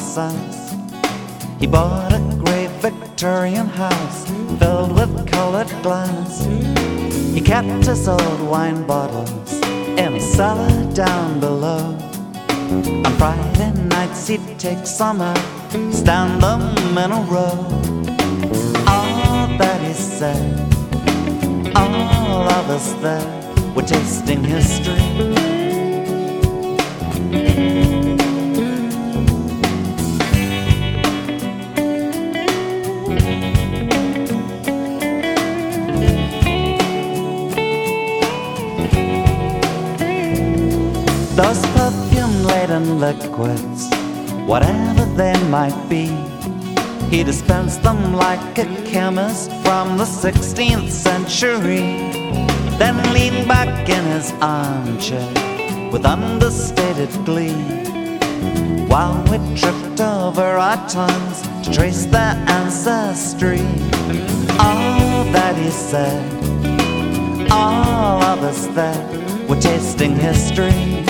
Renaissance. He bought a great Victorian house filled with colored glass. He kept his old wine bottles in a cellar down below. On Friday nights he'd take some out, stand them in a row. All that he said, all of us there were tasting history. Those perfume-laden liquids, whatever they might be, he dispensed them like a chemist from the 16th century. Then leaned back in his armchair with understated glee, while we tripped over our tongues to trace their ancestry. All that he said, all of us there were tasting history.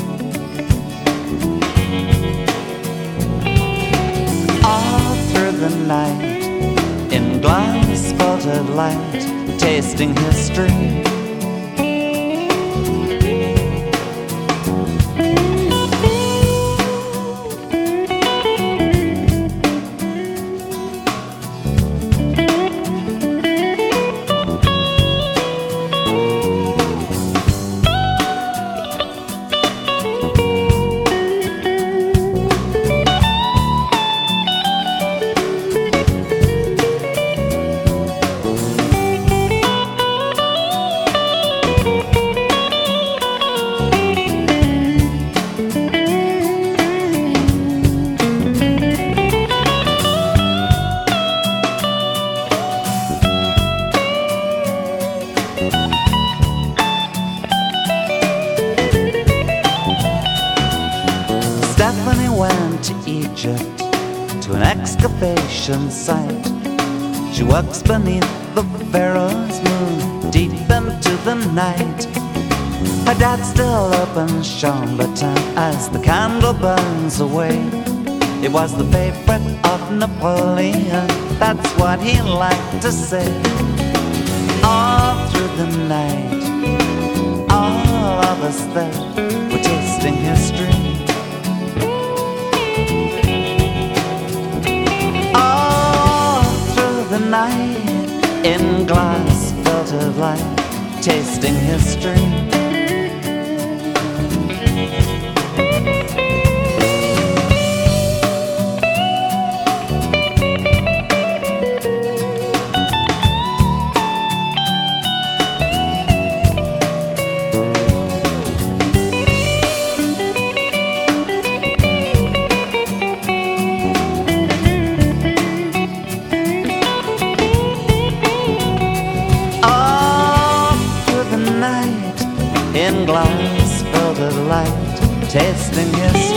All through the night, in glass-filtered light, tasting history. Stephanie went to Egypt, to an excavation site. She works beneath the Pharaoh's moon, deep into the night. Her dad still opens Chambertin as the candle burns away. It was the favorite of Napoleon, that's what he liked to say. All through the night, all of us there were tasting history. Night, in glass-filtered light, tasting history. In glass-filtered light, tasting history.